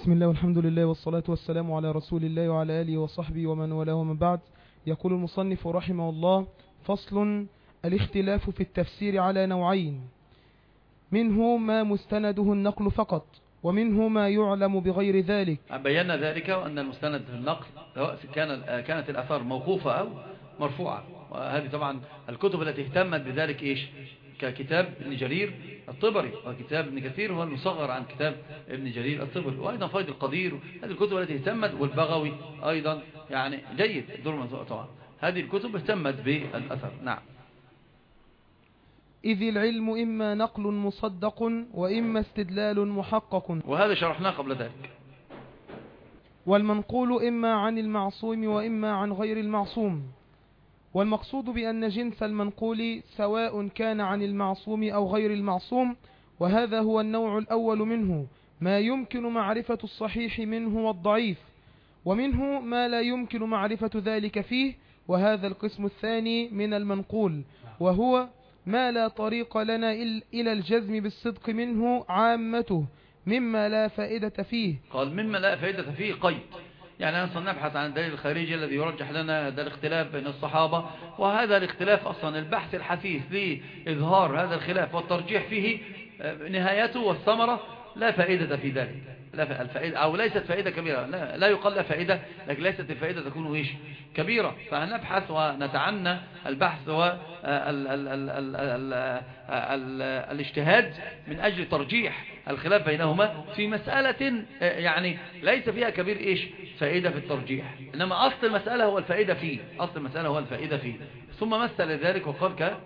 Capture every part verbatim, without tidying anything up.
بسم الله والحمد لله والصلاة والسلام على رسول الله وعلى آله وصحبه ومن والاه ومن بعد. يقول المصنف رحمه الله: فصل: الاختلاف في التفسير على نوعين، منه ما مستنده النقل فقط، ومنه ما يعلم بغير ذلك. بينا ذلك وأن المستند في النقل كان كانت الآثار موقوفة أو مرفوعة، وهذه طبعا الكتب التي اهتمت بذلك إيش؟ ككتاب ابن جرير الطبري، وكتاب ابن كثير هو المصغر عن كتاب ابن جرير الطبري، وأيضا فيض القدير. هذه الكتب التي اهتمت، والبغوي أيضا يعني جيد دور طبعا. هذه الكتب اهتمت بالأثر. نعم. إذ العلم إما نقل مصدق وإما استدلال محقق، وهذا شرحناه قبل ذلك. والمنقول إما عن المعصوم وإما عن غير المعصوم. والمقصود بأن جنس المنقول سواء كان عن المعصوم أو غير المعصوم، وهذا هو النوع الأول منه، ما يمكن معرفة الصحيح منه والضعيف، ومنه ما لا يمكن معرفة ذلك فيه، وهذا القسم الثاني من المنقول، وهو ما لا طريق لنا إلى الجزم بالصدق منه عامته، مما لا فائدة فيه. قال مما لا فائدة فيه قيد، يعني أنصر نبحث عن الدليل الخارجي الذي يرجح لنا هذا الاختلاف بين الصحابة، وهذا الاختلاف أصلا البحث الحثيث لإظهار هذا الخلاف والترجيح فيه نهايته والثمرة لا فائدة في ذلك، لا الفائدة أو ليست فائدة كبيرة، لا, لا يقال لا فائدة، لكن ليست الفائدة تكون إيش كبيرة. فنبحث ونتعنى البحث والاجتهاد من أجل ترجيح الخلاف بينهما في مسألة يعني ليس فيها كبير إيش فائدة في الترجيح، إنما أصل المسألة هو الفائدة فيه، أصل المسألة هو الفائدة فيه. ثم مثل ذلك وقال ك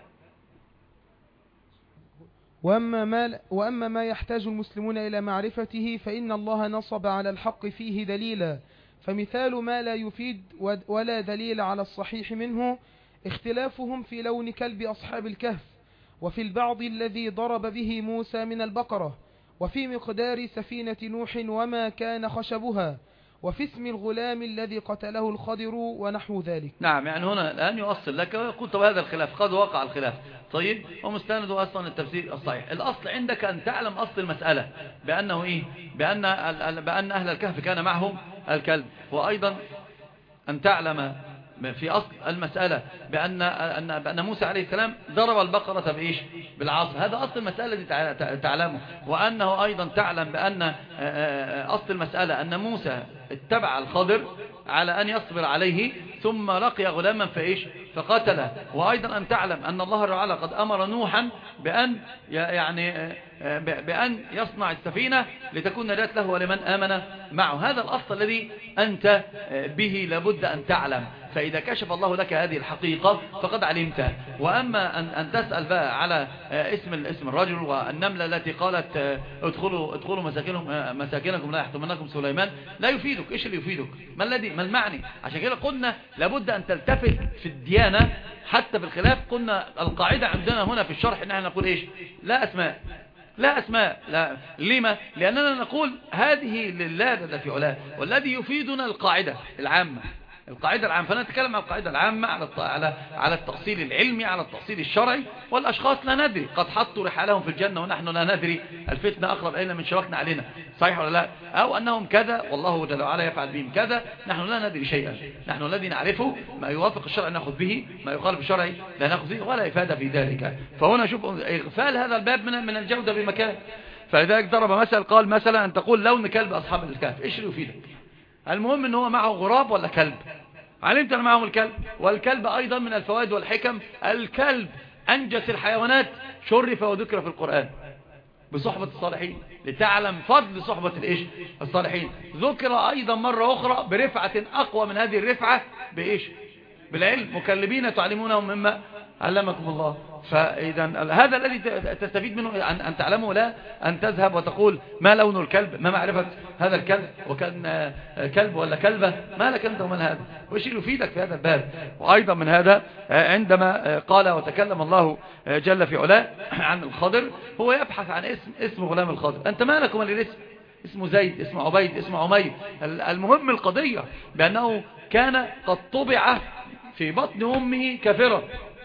وأما ما, وأما ما يحتاج المسلمون إلى معرفته فإن الله نصب على الحق فيه دليلا، فمثال ما لا يفيد ولا دليل على الصحيح منه اختلافهم في لون كلب أصحاب الكهف، وفي البعض الذي ضرب به موسى من البقرة، وفي مقدار سفينة نوح وما كان خشبها، وفي اسم الغلام الذي قتله الخضر ونحو ذلك. نعم، يعني هنا الآن يؤصل لك ويقول طب هذا الخلاف قد وقع الخلاف، طيب ومستنده أصلا التفسير الصحيح. الأصل عندك أن تعلم أصل المسألة بأنه إيه؟ بأن, بأن أهل الكهف كان معهم الكلب، وأيضا أن تعلم في أصل المسألة بأن, أن, بأن موسى عليه السلام ضرب البقرة بإيش؟ بالعصا. هذا أصل المسألة التي تعلمه. وأنه أيضا تعلم بأن أصل المسألة أن موسى اتبع الخضر على أن يصبر عليه ثم لقي غلاما فإيش؟ فقتله. وأيضا أن تعلم أن الله تعالى قد أمر نوحا بأن يعني بأن يصنع السفينة لتكون نجاة له ولمن آمن معه. هذا الأصل الذي أنت به لابد أن تعلم، فإذا كشف الله لك هذه الحقيقة فقد علمت. وأما أن, أن تسأل بقى على اسم اسم الرجل والنملة التي قالت ادخلوا ادخلوا مساكنكم مساكنكم لا يحطمنكم سليمان، لا يفيدك. إيش اللي يفيدك؟ ما الذي ما المعني؟ عشان كده قلنا لابد أن تلتفت في الديانة حتى في الخلاف. قلنا القاعدة عندنا هنا في الشرح إن احنا نقول إيش؟ لا أسماء، لا أسماء. لا. لما؟ لأننا نقول هذه لله جل في علاه، والذي يفيدنا القاعدة العامة، القاعدة العامة. فنتكلم عن القاعدة العامة على على على التأصيل العلمي، على التأصيل الشرعي. والأشخاص لا ندري، قد حطوا رحالهم في الجنة ونحن لا ندري، الفتنة أقرب إلينا من شبكنا علينا، صحيح ولا لا؟ أو أنهم كذا والله جل وعلا يفعل بهم كذا، نحن لا ندري شيئا. نحن الذي نعرفه ما يوافق الشرع نأخذ به، ما يخالف الشرع لا نأخذ به، ولا إفادة في ذلك. فهنا شوف إغفال هذا الباب من من الجودة بمكان. فلذلك ضرب مثل، قال مثلا أن تقول لون كلب أصحاب الكهف، إيش اللي يفيدك؟ المهم ان هو معه غراب ولا كلب، علمت أن معهم الكلب. والكلب أيضا من الفوائد والحكم، الكلب أنجس الحيوانات شرف وذكر في القرآن بصحبة الصالحين، لتعلم فضل صحبة الإيش؟ الصالحين. ذكر أيضا مرة أخرى برفعة أقوى من هذه الرفعة بإيش؟ بالعلم، مكلبين تعلمونهم مما علمكم الله. فإذا هذا الذي تستفيد منه أن تعلمه، لا أن تذهب وتقول ما لون الكلب، ما معرفة هذا الكلب، وكان كلب ولا كلبة، ما لك أنت ومن هذا، وإيش يفيدك في هذا الباب. وأيضا من هذا عندما قال وتكلم الله جل في علاه عن الخضر، هو يبحث عن اسم اسم غلام الخضر. أنت ما لك ومن الاسم؟ اسمه زيد، اسمه عبيد، اسمه عمير. المهم القضية بأنه كان قد طبع في بطن أمه كافرا،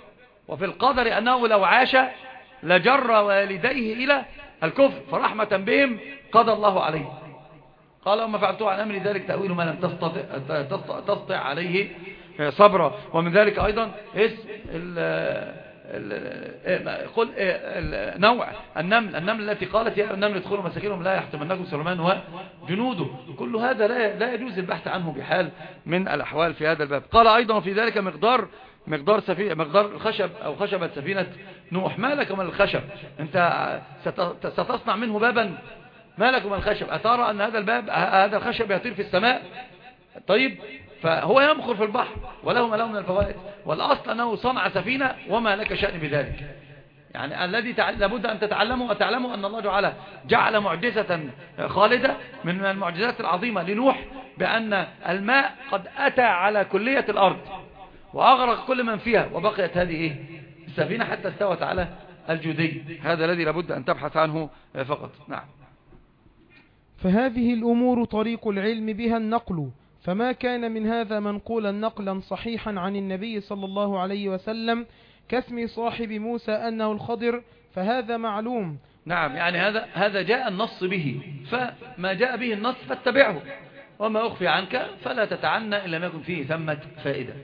وفي القدر أنه لو عاش لجر والديه إلى الكفر، فرحمة بهم قضى الله عليه. قال وما فعلته عن أمري ذلك تأويل ما لم تستطع, تستطع عليه صبرا. ومن ذلك أيضا اسم قل نوع النمل النمل التي قالت يا النمل ادخلوا مساكنهم لا يحطمنكم سليمان وجنوده. كل هذا لا لا يجوز البحث عنه بحال من الأحوال في هذا الباب. قال أيضا في ذلك مقدار مقدار سفينة مقدار الخشب أو خشبة سفينة نوح. ما لك من الخشب؟ أنت ستصنع منه بابا، ما لك من الخشب؟ أترى أن هذا الباب هذا الخشب يطير في السماء؟ طيب فهو يمخر في البحر وله ما له من الفوائد، والأصل أنه صنع سفينة وما لك شأن بذلك. يعني الذي لابد أن تتعلموا وتعلموا أن الله جعل جعل معجزة خالدة من المعجزات العظيمة لنوح، بأن الماء قد أتى على كلية الأرض وأغرق كل من فيها، وبقيت هذه إيه؟ السفينة حتى استوت على الجودي. هذا الذي لابد أن تبحث عنه فقط. نعم. فهذه الأمور طريق العلم بها النقل، فما كان من هذا منقولا نقلا صحيحا عن النبي صلى الله عليه وسلم كاسم صاحب موسى أنه الخضر فهذا معلوم. نعم، يعني هذا هذا جاء النص به، فما جاء به النص فاتبعه، وما أخفي عنك فلا تتعنى إن لم يكن فيه ثمة فائدة.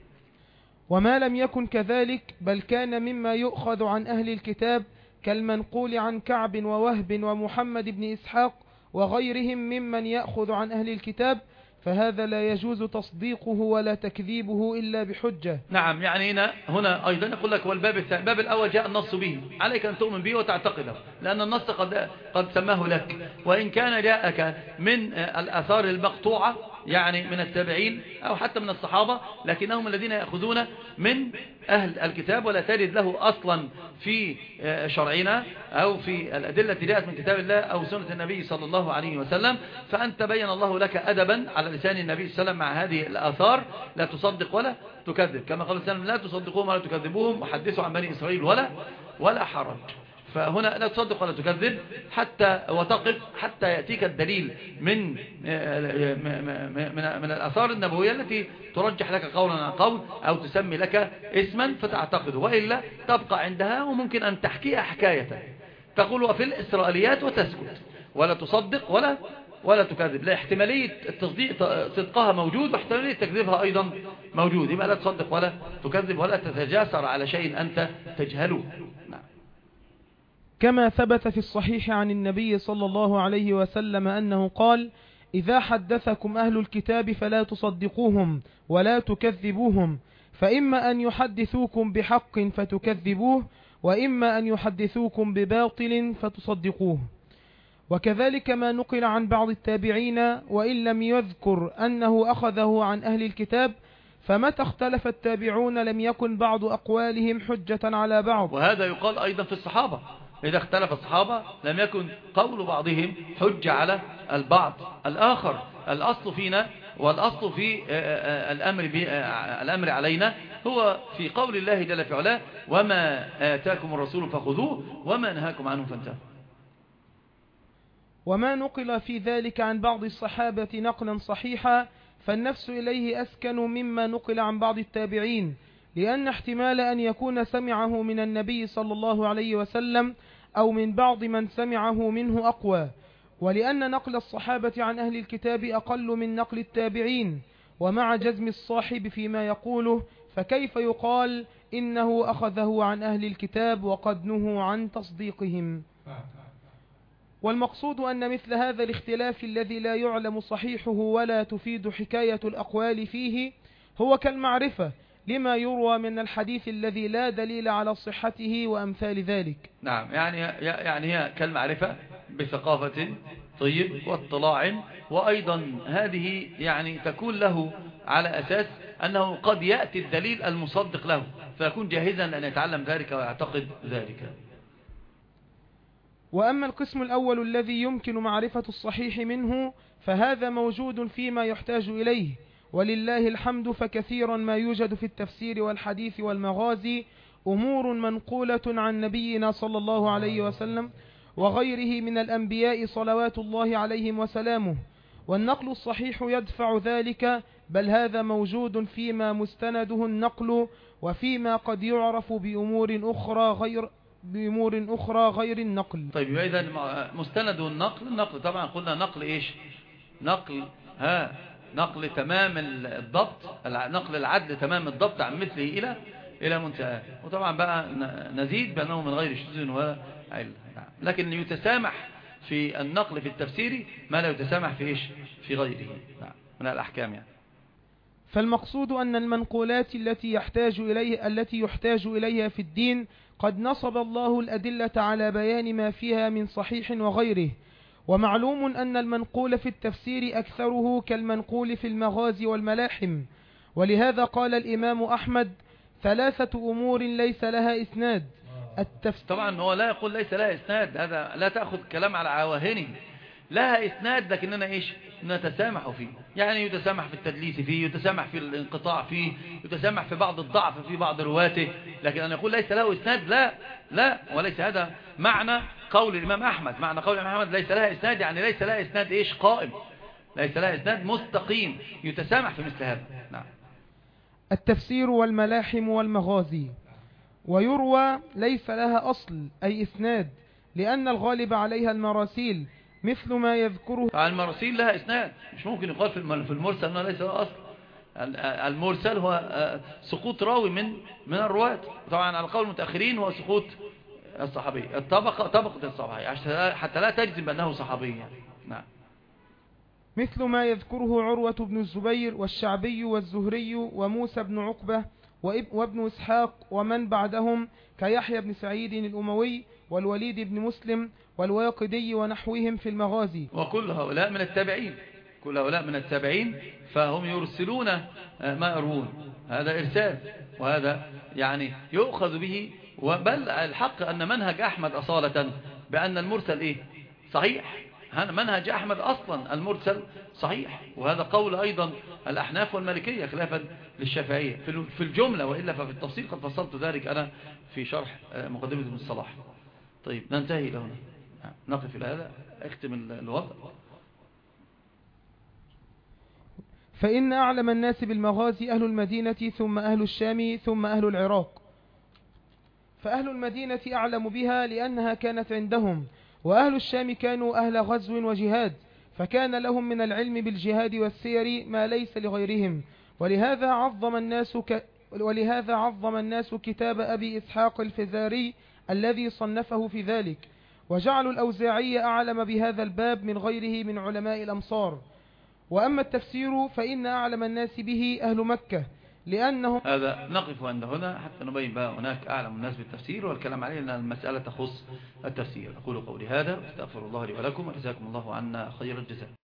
وما لم يكن كذلك بل كان مما يؤخذ عن أهل الكتاب كالمنقول عن كعب ووهب ومحمد بن إسحاق وغيرهم ممن يأخذ عن أهل الكتاب، فهذا لا يجوز تصديقه ولا تكذيبه إلا بحجة. نعم، يعني هنا هنا أيضا يقول لك والباب الثاني، الباب الأول جاء النص به، عليك أن تؤمن به وتعتقده، لأن النص قد قد سماه لك، وإن كان جاءك من الآثار المقطوعة يعني من التابعين أو حتى من الصحابة، لكنهم الذين يأخذون من أهل الكتاب، ولا تجد له أصلا في شرعنا أو في الأدلة جاءت من كتاب الله أو سنة النبي صلى الله عليه وسلم. فأنت بين الله لك أدبا على لسان النبي صلى الله عليه وسلم مع هذه الآثار، لا تصدق ولا تكذب، كما قال السلام لا تصدقوهم ولا تكذبوهم وحدثوا عن بني إسرائيل ولا ولا حرج. فهنا لا تصدق ولا تكذب حتى وتقف حتى يأتيك الدليل من من من الآثار النبوية التي ترجح لك قولا عن قول أو تسمي لك اسما فتعتقده، وإلا تبقى عندها وممكن أن تحكيها حكاية تقول وفي الإسرائيليات وتسكت ولا تصدق ولا ولا تكذب. لا، احتمالية التصديق صدقها موجود واحتمالية تكذيبها أيضا موجود، يبقى لا تصدق ولا تكذب ولا تتجاسر على شيء أنت تجهله. نعم. كما ثبت في الصحيح عن النبي صلى الله عليه وسلم أنه قال: إذا حدثكم أهل الكتاب فلا تصدقوهم ولا تكذبوهم، فإما أن يحدثوكم بحق فتكذبوه، وإما أن يحدثوكم بباطل فتصدقوه. وكذلك ما نقل عن بعض التابعين وإن لم يذكر أنه أخذه عن أهل الكتاب، فمتى اختلف التابعون لم يكن بعض أقوالهم حجة على بعض. وهذا يقال أيضا في الصحابة، إذا اختلف الصحابة لم يكن قول بعضهم حجة على البعض الآخر. الأصل فينا والأصل في الأمر, الأمر علينا هو في قول الله جل في علاه: وما آتاكم الرسول فخذوه وما نهاكم عنه فانتهوا. وما نقل في ذلك عن بعض الصحابة نقلا صحيحا فالنفس إليه أسكن مما نقل عن بعض التابعين، لأن احتمال أن يكون سمعه من النبي صلى الله عليه وسلم أو من بعض من سمعه منه أقوى، ولأن نقل الصحابة عن أهل الكتاب أقل من نقل التابعين، ومع جزم الصاحب فيما يقوله فكيف يقال إنه أخذه عن أهل الكتاب وقد نهوا عن تصديقهم. والمقصود أن مثل هذا الاختلاف الذي لا يعلم صحيحه ولا تفيد حكاية الأقوال فيه هو كالمعرفة لما يروى من الحديث الذي لا دليل على صحته وأمثال ذلك. نعم، يعني يعني هي كالمعرفة بثقافة طيب واطلاع، وأيضا هذه يعني تكون له على أساس أنه قد يأتي الدليل المصدق له فيكون جاهزا أن يتعلم ذلك ويعتقد ذلك. وأما القسم الأول الذي يمكن معرفة الصحيح منه فهذا موجود فيما يحتاج إليه، ولله الحمد، فكثيرا ما يوجد في التفسير والحديث والمغازي أمور منقولة عن نبينا صلى الله عليه وسلم وغيره من الأنبياء صلوات الله عليهم وسلامه، والنقل الصحيح يدفع ذلك، بل هذا موجود فيما مستنده النقل وفيما قد يعرف بأمور أخرى غير بأمور أخرى غير النقل. طيب، إذا مستند النقل النقل طبعا قلنا نقل إيش؟ نقل ها نقل تمام الضبط، نقل العدل تمام الضبط عن مثله إلى إلى منتهى. وطبعا بقى نزيد بأنه من غير شذوذ ولا علة. لكن يتسامح في النقل في التفسير ما لا يتسامح في إيش في غيره من الأحكام يعني. فالمقصود أن المنقولات التي يحتاج إليه التي يحتاج إليها في الدين قد نصب الله الأدلة على بيان ما فيها من صحيح وغيره. ومعلوم أن المنقول في التفسير أكثره كالمنقول في المغازي والملاحم. ولهذا قال الإمام أحمد: ثلاثة أمور ليس لها إسناد. التفسير طبعا هو لا يقول ليس لها إسناد، هذا لا تأخذ كلام على عواهنه، لها إسناد لكننا إيش نتسامح فيه. يعني يتسامح في التدليس فيه، يتسامح في الانقطاع فيه، يتسامح في بعض الضعف في بعض رواته، لكن أن يقول ليس له إسناد لا لا وليس هذا معنى قول الإمام أحمد. معنى قول الإمام أحمد ليس لها إسناد يعني ليس لها إسناد إيش قائم، ليس لها إسناد مستقيم يتسامح في مثل هذا. نعم. التفسير والملاحم والمغازي. ويروى ليس لها أصل أي إسناد، لأن الغالب عليها المراسيل مثل ما يذكره. المراسيل لها إسناد، مش ممكن يقال في المرسل أنه ليس له أصل. المرسل هو سقوط راوي من من الرواة. طبعا على قول المتأخرين هو سقوط الصحابي، الطبقة طبقة الصحابي، حتى لا تجزم بأنه صحابي يعني. نعم. مثل ما يذكره عروة بن الزبير والشعبي والزهري وموسى بن عقبة وابن إسحاق ومن بعدهم كيحيى بن سعيد الأموي والوليد بن مسلم والواقدي ونحوهم في المغازي. وكل هؤلاء من التابعين، كل هؤلاء من التابعين، فهم يرسلون ما يروون. هذا إرسال، وهذا يعني يؤخذ به. بل الحق أن منهج أحمد أصالة بأن المرسل إيه صحيح. منهج أحمد أصلا المرسل صحيح، وهذا قول أيضا الأحناف والمالكية خلافا للشافعية في الجملة، وإلا ففي التفصيل قد فصلت ذلك أنا في شرح مقدمة ابن الصلاح. طيب ننتهي إلى هنا، نقف إلى هذا، اختم الوضع. فإن أعلم الناس بالمغازي أهل المدينة ثم أهل الشام ثم أهل العراق. فأهل المدينة أعلم بها لأنها كانت عندهم، وأهل الشام كانوا أهل غزو وجهاد، فكان لهم من العلم بالجهاد والسير ما ليس لغيرهم. ولهذا عظم الناس ك... ولهذا عظم الناس كتاب أبي إسحاق الفزاري الذي صنفه في ذلك، وجعلوا الأوزاعي أعلم بهذا الباب من غيره من علماء الأمصار. وأما التفسير فإن أعلم الناس به أهل مكة، لأنهم. هذا نقف عند هنا حتى نبين بقى هناك أعلم الناس بالتفسير، والكلام عليه أن المسألة تخص التفسير. أقول قولي هذا، استغفر الله لي ولكم، وجزاكم الله عنا خير الجزاء.